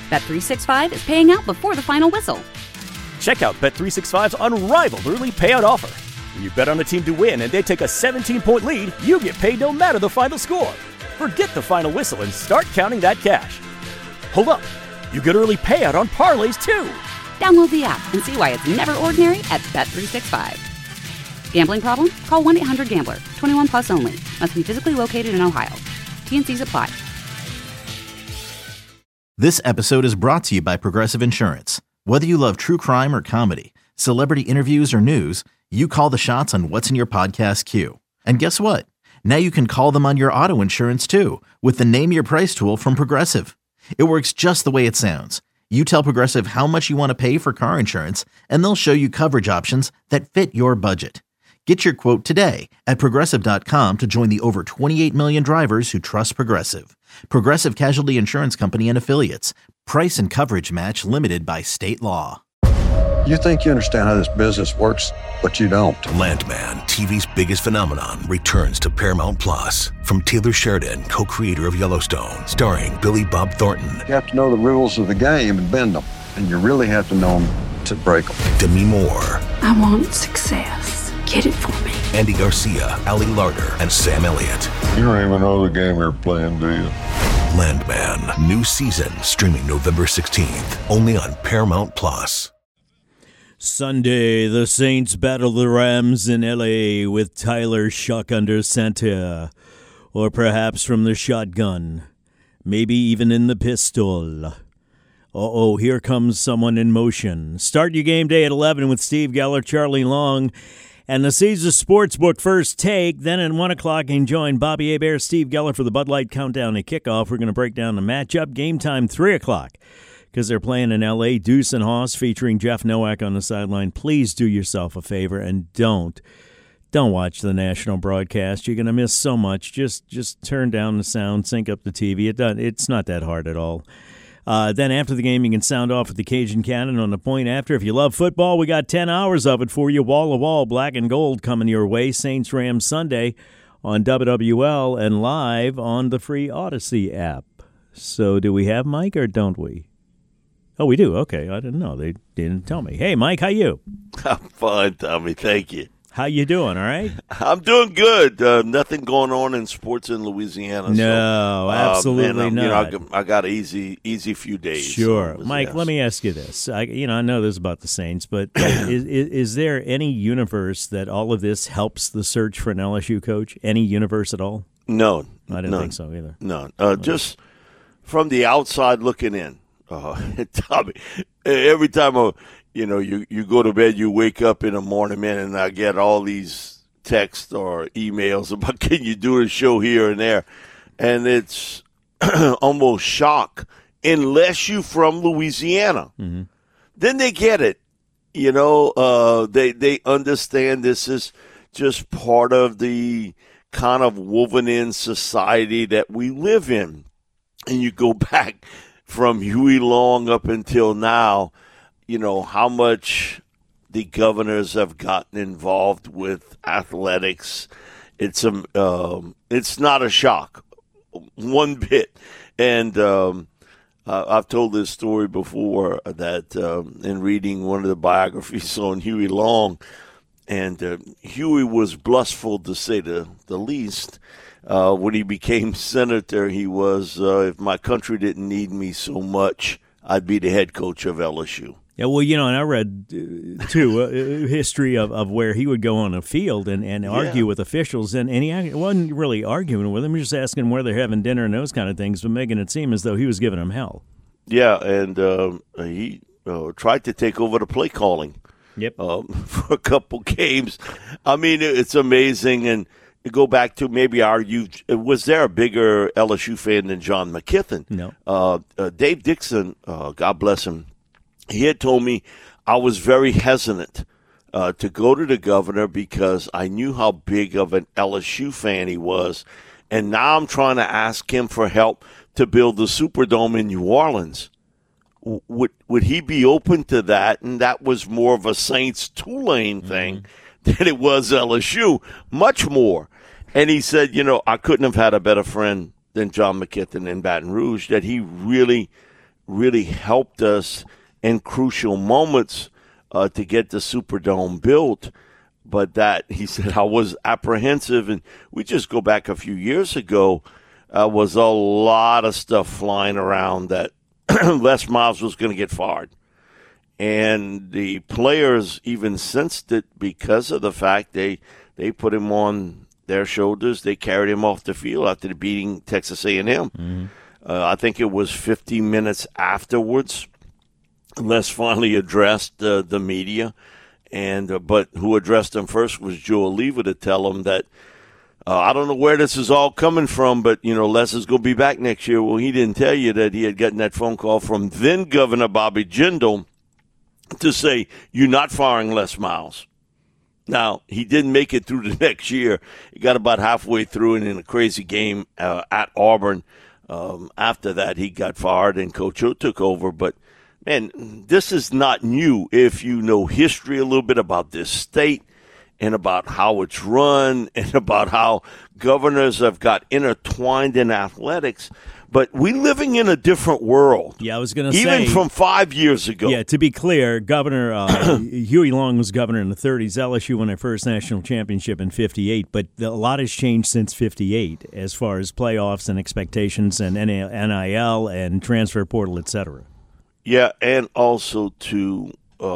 Bet365 is paying out before the final whistle. Check out Bet365's unrivaled early payout offer. When you bet on a team to win and they take a 17-point lead, you get paid no matter the final score. Forget the final whistle and start counting that cash. Hold up. You get early payout on parlays, too. Download the app and see why it's never ordinary at Bet365. Gambling problem? Call 1-800-GAMBLER. 21 plus only. Must be physically located in Ohio. T&Cs apply. This episode is brought to you by Progressive Insurance. Whether you love true crime or comedy, celebrity interviews or news, you call the shots on what's in your podcast queue. And guess what? Now you can call them on your auto insurance too with the Name Your Price tool from Progressive. It works just the way it sounds. You tell Progressive how much you want to pay for car insurance, and they'll show you coverage options that fit your budget. Get your quote today at Progressive.com to join the over 28 million drivers who trust Progressive. Progressive Casualty Insurance Company and Affiliates. Price and coverage match limited by state law. You think you understand how this business works, but you don't. Landman, TV's biggest phenomenon, returns to Paramount Plus. From Taylor Sheridan, co-creator of Yellowstone, starring Billy Bob Thornton. You have to know the rules of the game and bend them, and you really have to know them to break them. Demi Moore. I want success. Get it for me. Andy Garcia, Ali Larter, and Sam Elliott. You don't even know the game you're playing, do you? Landman, new season, streaming November 16th, only on Paramount Plus. Sunday, the Saints battle the Rams in L.A. with Tyler Shock under center, or perhaps from the shotgun, maybe even in the pistol. Uh-oh, here comes someone in motion. Start your game day at 11 with Steve Geller, Charlie Long, and the Caesars Sportsbook First Take. Then at 1 o'clock, you can join Bobby Hebert, Steve Geller for the Bud Light Countdown and Kickoff. We're going to break down the matchup. Game time, 3 o'clock, because they're playing in L.A. Deuce and Hoss featuring Jeff Nowak on the sideline. Please do yourself a favor and don't watch the national broadcast. You're going to miss so much. Just turn down the sound, sync up the TV. It's not that hard at all. Then after the game, you can sound off with the Cajun Cannon on the point after. If you love football, we got 10 hours of it for you. Wall-to-wall, black and gold coming your way. Saints-Rams Sunday on WWL and live on the free Odyssey app. So do we have Mike or don't we? Oh, we do. Okay. I didn't know. They didn't tell me. Hey, Mike, how you? I'm fine, Tommy. Thank you. How you doing? All right? I'm doing good. Nothing going on in sports in Louisiana. No, absolutely not. You know, I got an easy few days. Sure. So Mike, let me ask you this. I know this about the Saints, but is there any universe that all of this helps the search for an LSU coach? Any universe at all? No. I didn't think so either. No. Just from the outside looking in. Tommy, every time you go to bed, you wake up in the morning, man, and I get all these texts or emails about can you do a show here and there, and it's almost shock unless you from Louisiana. Mm-hmm. Then they get it, they understand this is just part of the kind of woven in society that we live in, and you go back from Huey Long up until now, how much the governors have gotten involved with athletics. It's not a shock, one bit. And I've told this story before that in reading one of the biographies on Huey Long, and Huey was blushful to say the least. When he became senator, he was, if my country didn't need me so much, I'd be the head coach of LSU. Yeah, well, and I read, too, a history of where he would go on a field and argue with officials, and he wasn't really arguing with them, he was just asking where they're having dinner and those kind of things, but making it seem as though he was giving them hell. Yeah, and he tried to take over the play calling. Yep. For a couple games. I mean, it's amazing, and to go back to maybe our youth, was there a bigger LSU fan than John McKithen? No. Dave Dixon, God bless him, he had told me I was very hesitant to go to the governor because I knew how big of an LSU fan he was, and now I'm trying to ask him for help to build the Superdome in New Orleans. Would he be open to that? And that was more of a Saints-Tulane thing than it was LSU, much more. And he said, I couldn't have had a better friend than John McKithen in Baton Rouge, that he really really helped us in crucial moments to get the Superdome built. But that, he said, I was apprehensive. And we just go back a few years ago, was a lot of stuff flying around that Les Miles was going to get fired. And the players even sensed it because of the fact they put him on their shoulders. They carried him off the field after beating Texas A&M. Mm-hmm. I think it was 50 minutes afterwards. Les finally addressed the media, but who addressed him first was Joe Oliva to tell him that, I don't know where this is all coming from, but, Les is going to be back next year. Well, he didn't tell you that he had gotten that phone call from then Governor Bobby Jindal to say, you're not firing Les Miles. Now, he didn't make it through the next year. He got about halfway through, and in a crazy game at Auburn, after that, he got fired, and Coach O took over. But, man, this is not new. If you know history a little bit about this state and about how it's run and about how governors have got intertwined in athletics, but we're living in a different world. Yeah, I was going to say. Even from 5 years ago. Yeah, to be clear, Governor Huey Long was governor in the 30s. LSU won their first national championship in 58, but a lot has changed since 58 as far as playoffs and expectations and NIL and transfer portal, et cetera. Yeah, and also to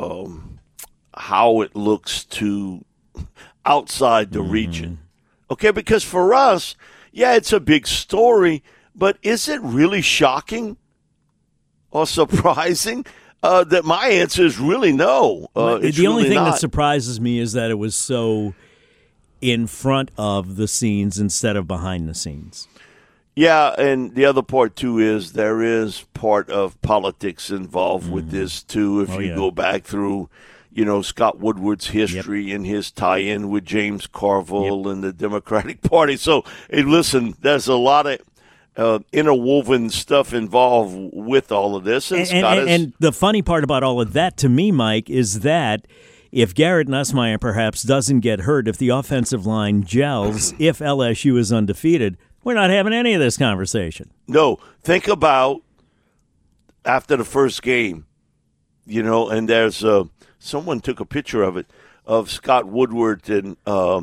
how it looks to outside the region. Okay, because for us, yeah, it's a big story, but is it really shocking or surprising? That my answer is really no. The only thing that surprises me is that it was so in front of the scenes instead of behind the scenes. Yeah, and the other part, too, is there is part of politics involved with this, too. If you go back through, Scott Woodward's history and his tie-in with James Carville and the Democratic Party. So, hey, listen, there's a lot of interwoven stuff involved with all of this. And the funny part about all of that, to me, Mike, is that if Garrett Nussmeier perhaps doesn't get hurt, if the offensive line gels, if LSU is undefeated, we're not having any of this conversation. No. Think about after the first game, and there's someone took a picture of it, of Scott Woodward and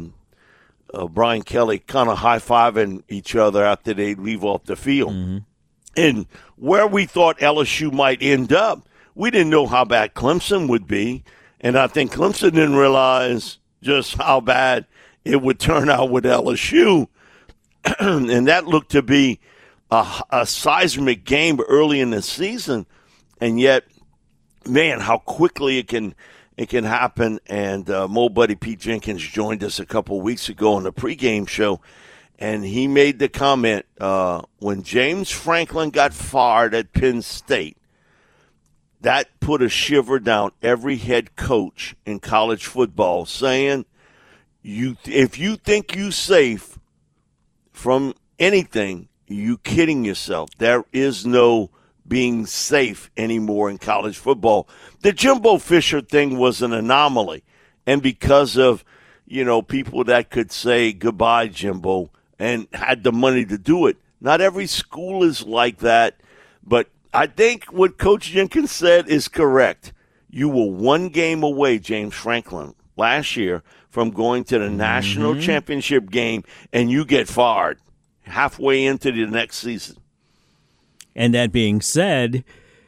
Brian Kelly kind of high-fiving each other after they leave off the field. Mm-hmm. And where we thought LSU might end up, we didn't know how bad Clemson would be. And I think Clemson didn't realize just how bad it would turn out with LSU. And that looked to be a seismic game early in the season, and yet, man, how quickly it can happen. And Mo Buddy Pete Jenkins joined us a couple of weeks ago on the pregame show, and he made the comment when James Franklin got fired at Penn State, that put a shiver down every head coach in college football, saying, if you think you're safe from anything, you kidding yourself. There is no being safe anymore in college football. The Jimbo Fisher thing was an anomaly. And because of, people that could say goodbye, Jimbo, and had the money to do it. Not every school is like that. But I think what Coach Jenkins said is correct. You were one game away, James Franklin, last year from going to the national championship game, and you get fired halfway into the next season. And that being said,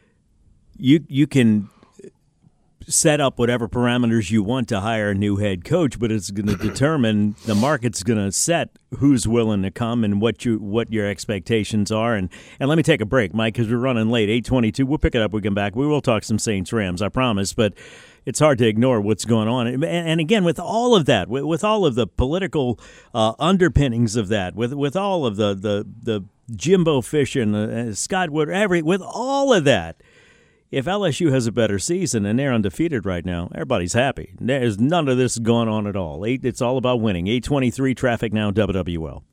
you can set up whatever parameters you want to hire a new head coach, but it's going to determine, the market's going to set who's willing to come and what your expectations are. And let me take a break, Mike, because we're running late, 8:22. We'll pick it up. We come back. We will talk some Saints-Rams, I promise, but it's hard to ignore what's going on. And again, with all of that, with all of the political underpinnings of that, with all of the Jimbo Fish and Scott Wood, with all of that, if LSU has a better season and they're undefeated right now, everybody's happy. There's none of this going on at all. It's all about winning. 8:23 traffic now, WWL.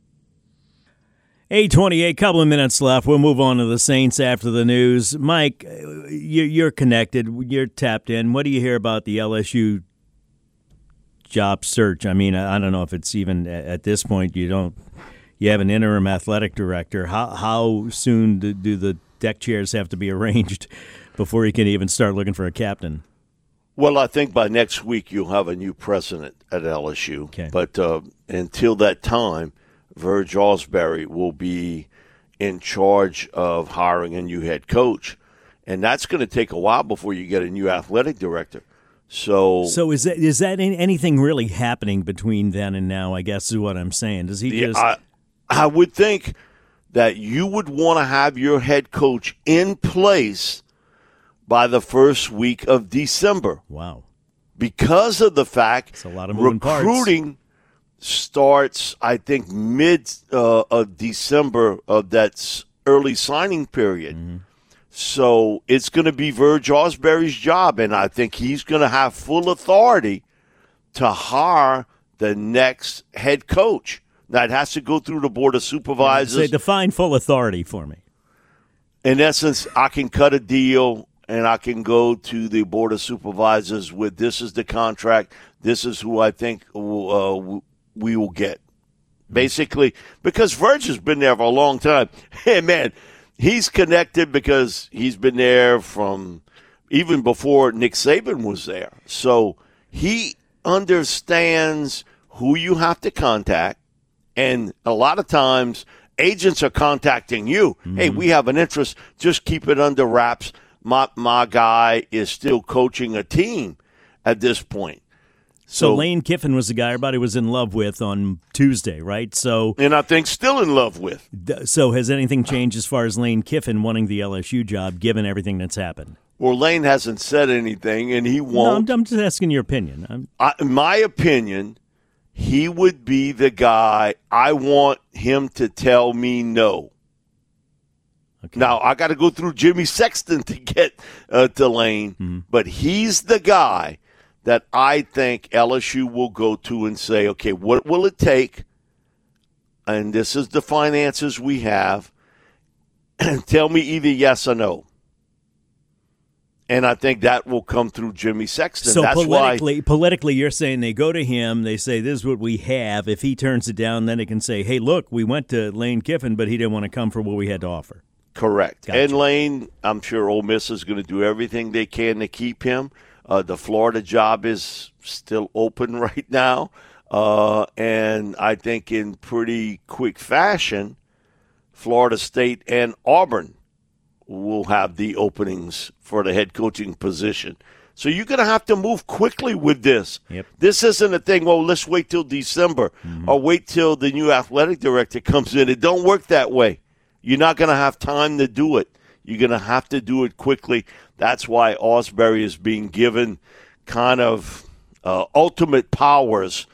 8:28, couple of minutes left. We'll move on to the Saints after the news. Mike, you're connected. You're tapped in. What do you hear about the LSU job search? I mean, I don't know if it's even at this point you have an interim athletic director. How soon do the deck chairs have to be arranged before he can even start looking for a captain. Well, I think by next week you'll have a new president at LSU. Okay. But until that time, Verge Osbury will be in charge of hiring a new head coach. And that's going to take a while before you get a new athletic director. So is that anything really happening between then and now, I guess is what I'm saying. Does he just... I would think that you would want to have your head coach in place by the first week of December. Wow. Because of the fact it's a lot of moving recruiting starts, I think, mid of December of that early signing period. Mm-hmm. So it's going to be Verge Osbury's job, and I think he's going to have full authority to hire the next head coach. That has to go through the Board of Supervisors. Say, define full authority for me. In essence, I can cut a deal and I can go to the Board of Supervisors with this is the contract, this is who I think we will get. Basically, because Verge has been there for a long time. Hey, man, he's connected because he's been there from even before Nick Saban was there. So he understands who you have to contact. And a lot of times, agents are contacting you. Mm-hmm. Hey, we have an interest. Just keep it under wraps. My guy is still coaching a team at this point. So Lane Kiffin was the guy everybody was in love with on Tuesday, right? And I think still in love with. So has anything changed as far as Lane Kiffin wanting the LSU job, given everything that's happened? Well, Lane hasn't said anything, and he won't. No, I'm just asking your opinion. In my opinion, he would be the guy I want him to tell me no. Okay. Now, I got to go through Jimmy Sexton to get to Lane, but he's the guy that I think LSU will go to and say, okay, what will it take? And this is the finances we have. And tell me either yes or no. And I think that will come through Jimmy Sexton. So that's politically, you're saying they go to him, they say, this is what we have. If he turns it down, then they can say, hey, look, we went to Lane Kiffin, but he didn't want to come for what we had to offer. Correct. Gotcha. And Lane, I'm sure Ole Miss is going to do everything they can to keep him. The Florida job is still open right now. And I think in pretty quick fashion, Florida State and Auburn will have the openings for the head coaching position. So you're going to have to move quickly with this. Yep. This isn't a thing, well, let's wait till December or wait till the new athletic director comes in. It don't work that way. You're not going to have time to do it. You're going to have to do it quickly. That's why Osbury is being given kind of ultimate powers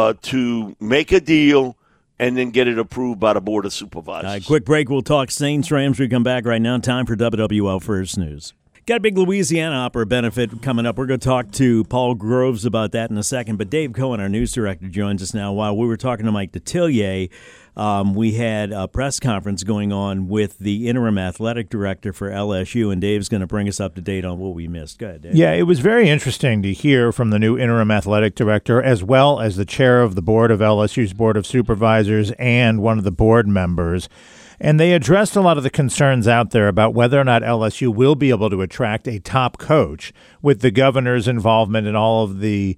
to make a deal and then get it approved by the Board of Supervisors. All right, quick break. We'll talk Saints Rams. We come back right now. Time for WWL First News. Got a big Louisiana Opera benefit coming up. We're going to talk to Paul Groves about that in a second. But Dave Cohen, our news director, joins us now. While we were talking to Mike Detillier, we had a press conference going on with the interim athletic director for LSU, and Dave's going to bring us up to date on what we missed. Go ahead, Dave. Yeah, it was very interesting to hear from the new interim athletic director, as well as the chair of the board of LSU's Board of Supervisors and one of the board members. And they addressed a lot of the concerns out there about whether or not LSU will be able to attract a top coach with the governor's involvement in all of the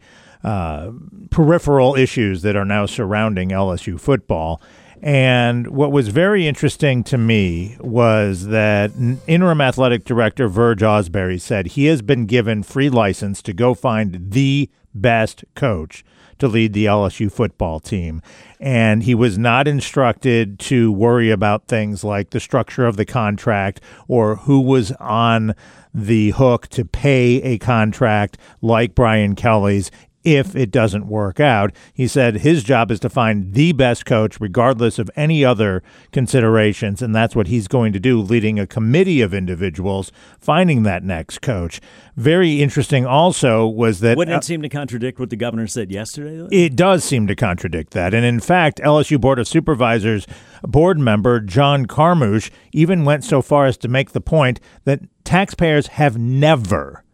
peripheral issues that are now surrounding LSU football. And what was very interesting to me was that interim athletic director Verge Osbury said he has been given free license to go find the best coach to lead the LSU football team. And he was not instructed to worry about things like the structure of the contract or who was on the hook to pay a contract like Brian Kelly's if it doesn't work out. He said his job is to find the best coach regardless of any other considerations, and that's what he's going to do, leading a committee of individuals finding that next coach. Very interesting also was that... Wouldn't it seem to contradict what the governor said yesterday, though? It does seem to contradict that. And in fact, LSU Board of Supervisors board member John Carmouche even went so far as to make the point that taxpayers have never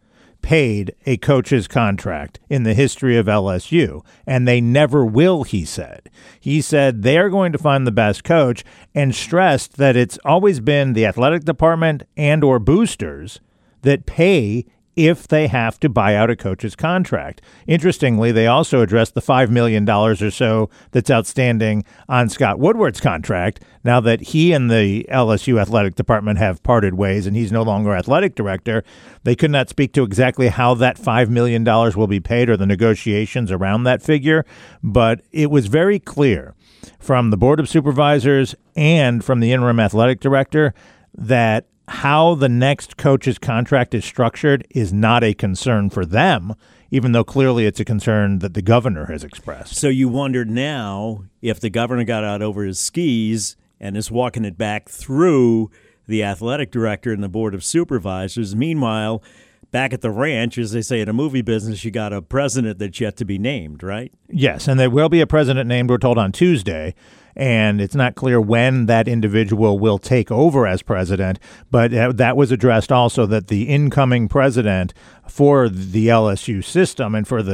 paid a coach's contract in the history of LSU, and they never will, he said. He said they're going to find the best coach and stressed that it's always been the athletic department and or boosters that pay if they have to buy out a coach's contract. Interestingly, they also addressed the $5 million or so that's outstanding on Scott Woodward's contract now that he and the LSU athletic department have parted ways and he's no longer athletic director. They could not speak to exactly how that $5 million will be paid or the negotiations around that figure, but it was very clear from the Board of Supervisors and from the interim athletic director that how the next coach's contract is structured is not a concern for them, even though clearly it's a concern that the governor has expressed. So you wonder now if the governor got out over his skis and is walking it back through the athletic director and the Board of Supervisors. Meanwhile, back at the ranch, as they say in a movie business, you got a president that's yet to be named, right? Yes, and there will be a president named, we're told, on Tuesday. And it's not clear when that individual will take over as president, but that was addressed also that the incoming president for the LSU system and for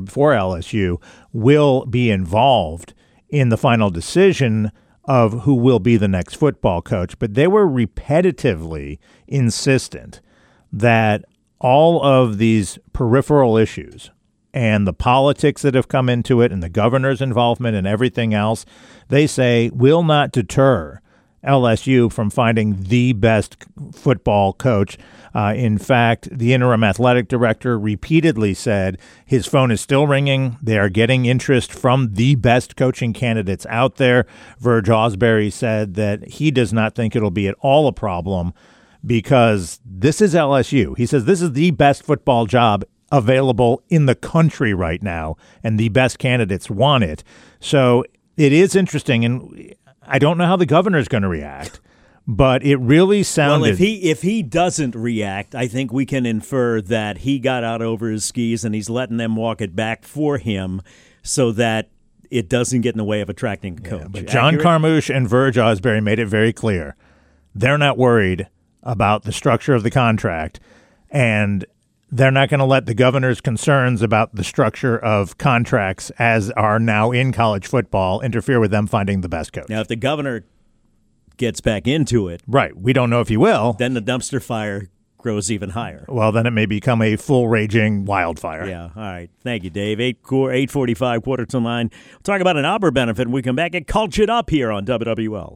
LSU will be involved in the final decision of who will be the next football coach. But they were repetitively insistent that all of these peripheral issues and the politics that have come into it and the governor's involvement and everything else, they say will not deter LSU from finding the best football coach. In fact, the interim athletic director repeatedly said his phone is still ringing. They are getting interest from the best coaching candidates out there. Verge Ausberry said that he does not think it'll be at all a problem because this is LSU. He says this is the best football job available in the country right now, and the best candidates want it. So it is interesting, and I don't know how the governor's going to react, but it really sounded... Well, if he doesn't react, I think we can infer that he got out over his skis and he's letting them walk it back for him so that it doesn't get in the way of attracting a coach. But John Carmouche and Verge Ausberry made it very clear. They're not worried about the structure of the contract, and they're not going to let the governor's concerns about the structure of contracts as are now in college football interfere with them finding the best coach. Now, if the governor gets back into it, right, we don't know if he will, then the dumpster fire grows even higher. Well, then it may become a full raging wildfire. Yeah, all right. Thank you, Dave. 8:45, 8:45. We'll talk about an Auburn benefit when we come back and Culture It Up here on WWL.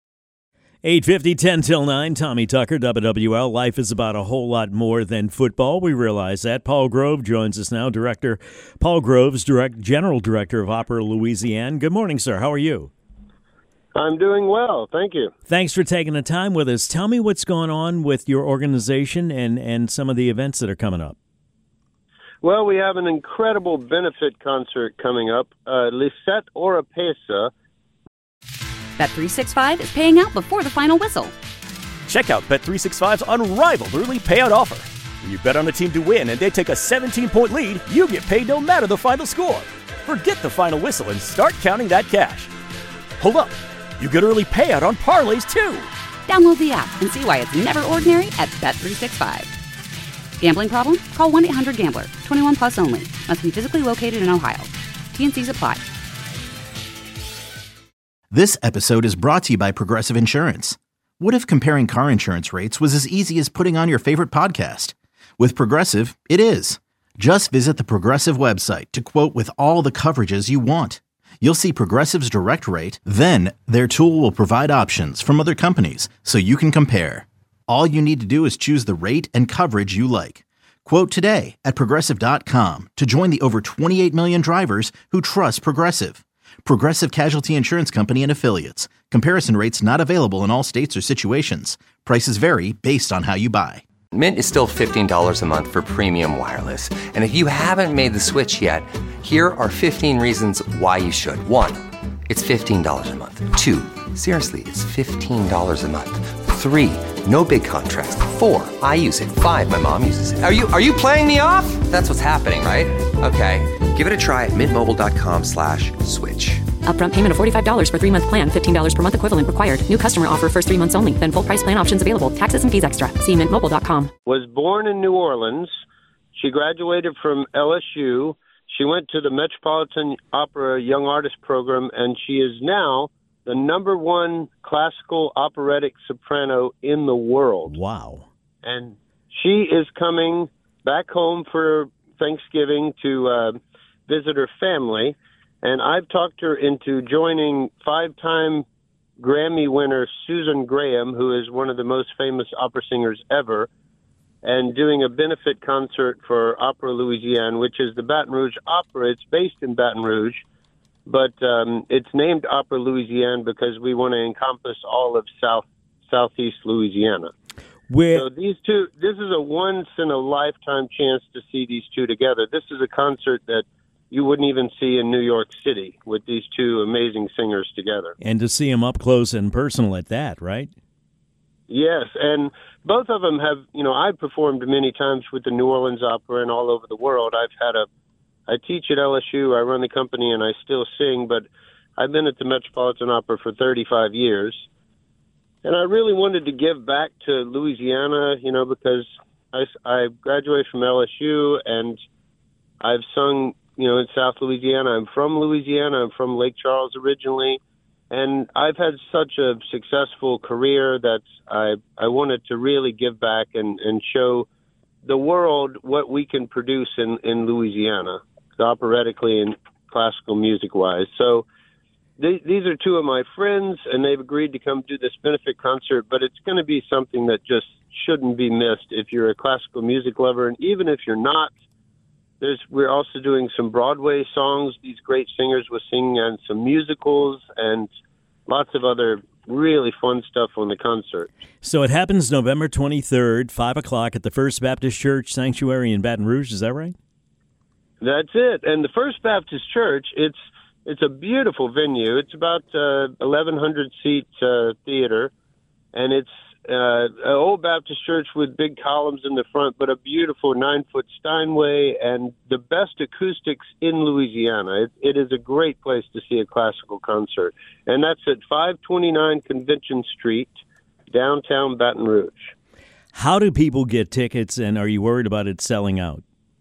8:50, 10 till 9, Tommy Tucker, WWL. Life is about a whole lot more than football. We realize that. Paul Grove joins us now. Paul Groves, General Director of Opera Louisiana. Good morning, sir. How are you? I'm doing well. Thank you. Thanks for taking the time with us. Tell me what's going on with your organization and some of the events that are coming up. Well, we have an incredible benefit concert coming up, Lisette Oropesa. Bet365 is paying out before the final whistle. Check out Bet365's unrivaled early payout offer. When you bet on a team to win and they take a 17-point lead, you get paid no matter the final score. Forget the final whistle and start counting that cash. Hold up. You get early payout on parlays, too. Download the app and see why it's never ordinary at Bet365. Gambling problem? Call 1-800-GAMBLER. 21 plus only. Must be physically located in Ohio. T&Cs apply. This episode is brought to you by Progressive Insurance. What if comparing car insurance rates was as easy as putting on your favorite podcast? With Progressive, it is. Just visit the Progressive website to quote with all the coverages you want. You'll see Progressive's direct rate, then their tool will provide options from other companies so you can compare. All you need to do is choose the rate and coverage you like. Quote today at Progressive.com to join the over 28 million drivers who trust Progressive. Progressive Casualty Insurance Company and Affiliates. Comparison rates not available in all states or situations. Prices vary based on how you buy. Mint is still $15 a month for premium wireless. And if you haven't made the switch yet, here are 15 reasons why you should. 1, it's $15 a month. 2, seriously, it's $15 a month. 3, no big contrast. 4, I use it. 5, my mom uses it. Are you playing me off? That's what's happening, right? Okay, give it a try at mintmobile.com/switch. Upfront payment of $45 for 3-month plan. $15 per month equivalent required. New customer offer first 3 months only. Then full price plan options available. Taxes and fees extra. See mintmobile.com. Was born in New Orleans. She graduated from LSU. She went to the Metropolitan Opera Young Artist Program, and she is now the #1 classical operatic soprano in the world. Wow. And she is coming back home for Thanksgiving to visit her family. And I've talked her into joining 5-time Grammy winner Susan Graham, who is one of the most famous opera singers ever, and doing a benefit concert for Opera Louisiane, which is the Baton Rouge Opera. It's based in Baton Rouge, but it's named Opera Louisiane because we want to encompass all of southeast Louisiana. So these two, this is a once-in-a-lifetime chance to see these two together. This is a concert that you wouldn't even see in New York City with these two amazing singers together. And to see them up close and personal at that, right? Yes, and both of them have, I've performed many times with the New Orleans Opera and all over the world. I teach at LSU, I run the company, and I still sing, but I've been at the Metropolitan Opera for 35 years. And I really wanted to give back to Louisiana, because I graduated from LSU, and I've sung, in South Louisiana. I'm from Louisiana. I'm from Lake Charles originally. And I've had such a successful career that I wanted to really give back and show the world what we can produce in Louisiana, operatically and classical music-wise. So these are two of my friends, and they've agreed to come do this benefit concert, but it's going to be something that just shouldn't be missed if you're a classical music lover. And even if you're not, we're also doing some Broadway songs these great singers will sing, and some musicals, and lots of other really fun stuff on the concert. So it happens November 23rd, 5 o'clock at the First Baptist Church Sanctuary in Baton Rouge. Is that right? That's it. And the First Baptist Church, it's a beautiful venue. It's about 1,100-seat theater, and it's an old Baptist church with big columns in the front, but a beautiful 9-foot Steinway and the best acoustics in Louisiana. It is a great place to see a classical concert. And that's at 529 Convention Street, downtown Baton Rouge. How do people get tickets, and are you worried about it selling out?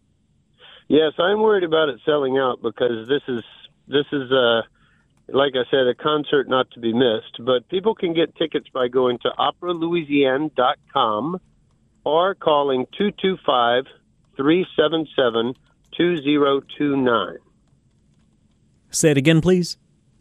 Yes, I'm worried about it selling out because this is like I said, a concert not to be missed. But people can get tickets by going to operalouisiane.com or calling 225-377-2029. Say it again, please.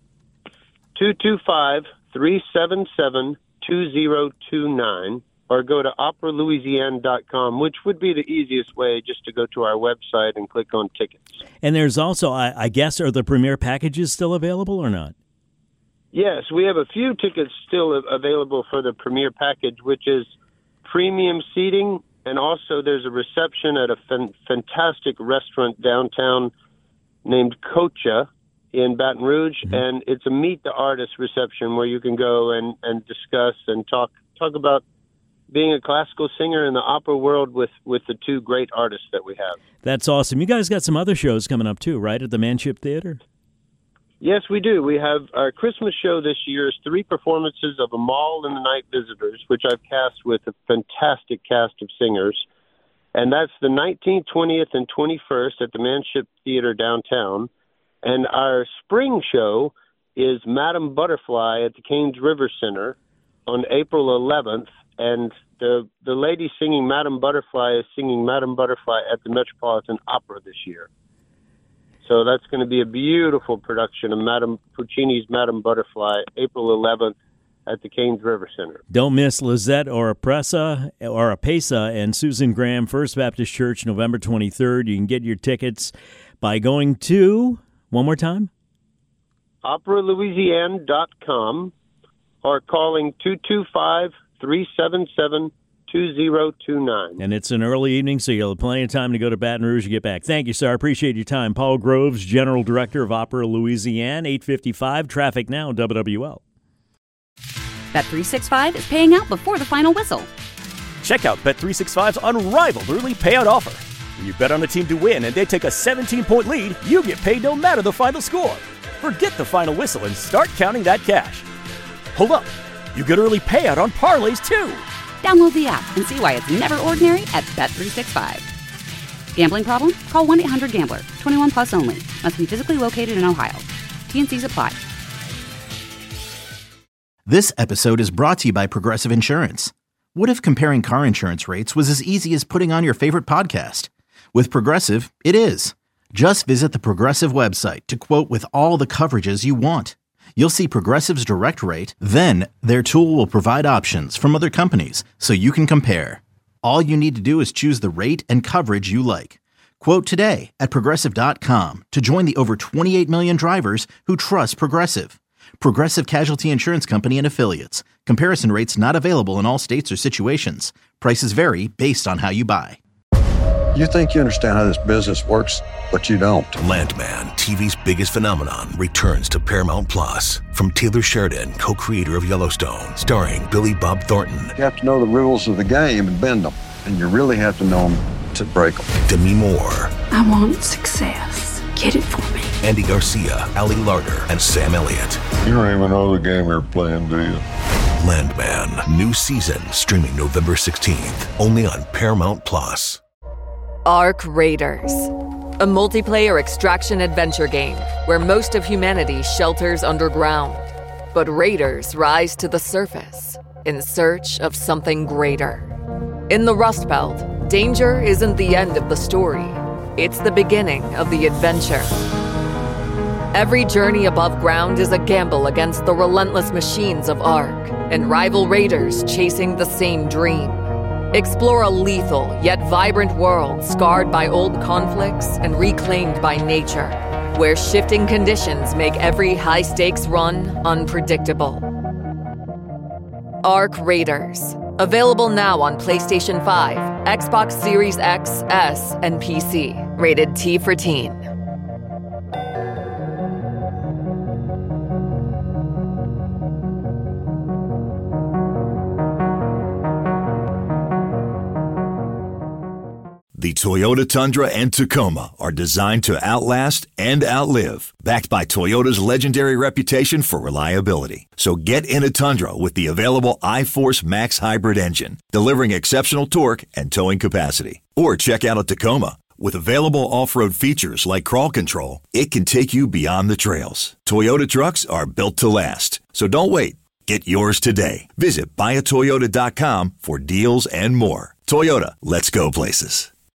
225-377-2029. Or go to operalouisiane.com, which would be the easiest way, just to go to our website and click on tickets. And there's also, I guess, are the premier packages still available or not? Yes, we have a few tickets still available for the premier package, which is premium seating, and also there's a reception at a fantastic restaurant downtown named Cocha in Baton Rouge, and it's a Meet the Artist reception where you can go and discuss and talk about being a classical singer in the opera world with the two great artists that we have. That's awesome. You guys got some other shows coming up too, right, at the Manship Theater? Yes, we do. We have our Christmas show this year is 3 performances of Amal and the Night Visitors, which I've cast with a fantastic cast of singers. And that's the 19th, 20th, and 21st at the Manship Theater downtown. And our spring show is Madame Butterfly at the Canes River Center on April 11th. And the lady singing Madame Butterfly is singing Madame Butterfly at the Metropolitan Opera this year. So that's going to be a beautiful production of Madame Puccini's Madame Butterfly, April 11th at the Canes River Center. Don't miss Lizette Oropesa and Susan Graham, First Baptist Church, November 23rd. You can get your tickets by going to, one more time? operalouisiane.com or calling 225-377-2029. And it's an early evening, so you'll have plenty of time to go to Baton Rouge and get back. Thank you, sir. I appreciate your time. Paul Groves, General Director of Opera Louisiane, 855 Traffic Now, WWL. Bet365 is paying out before the final whistle. Check out Bet365's unrivaled early payout offer. When you bet on a team to win and they take a 17-point lead, you get paid no matter the final score. Forget the final whistle and start counting that cash. Hold up. You get early payout on parlays, too. Download the app and see why it's never ordinary at Bet365. Gambling problem? Call 1-800-GAMBLER. 21 plus only. Must be physically located in Ohio. T&Cs apply. This episode is brought to you by Progressive Insurance. What if comparing car insurance rates was as easy as putting on your favorite podcast? With Progressive, it is. Just visit the Progressive website to quote with all the coverages you want. You'll see Progressive's direct rate, then their tool will provide options from other companies so you can compare. All you need to do is choose the rate and coverage you like. Quote today at Progressive.com to join the over 28 million drivers who trust Progressive. Progressive Casualty Insurance Company and Affiliates. Comparison rates not available in all states or situations. Prices vary based on how you buy. You think you understand how this business works, but you don't. Landman, TV's biggest phenomenon, returns to Paramount Plus. From Taylor Sheridan, co-creator of Yellowstone, starring Billy Bob Thornton. You have to know the rules of the game and bend them. And you really have to know them to break them. Demi Moore. I want success. Get it for me. Andy Garcia, Ali Larter, and Sam Elliott. You don't even know the game you're playing, do you? Landman, new season, streaming November 16th, only on Paramount Plus. Ark Raiders, a multiplayer extraction adventure game where most of humanity shelters underground. But raiders rise to the surface in search of something greater. In the Rust Belt, danger isn't the end of the story. It's the beginning of the adventure. Every journey above ground is a gamble against the relentless machines of Ark and rival raiders chasing the same dream. Explore a lethal yet vibrant world scarred by old conflicts and reclaimed by nature, where shifting conditions make every high-stakes run unpredictable. Ark Raiders. Available now on PlayStation 5, Xbox Series X, S, and PC. Rated T for Teen. The Toyota Tundra and Tacoma are designed to outlast and outlive, backed by Toyota's legendary reputation for reliability. So get in a Tundra with the available iForce Max hybrid engine, delivering exceptional torque and towing capacity. Or check out a Tacoma. With available off-road features like crawl control, it can take you beyond the trails. Toyota trucks are built to last. So don't wait. Get yours today. Visit buyatoyota.com for deals and more. Toyota, let's go places.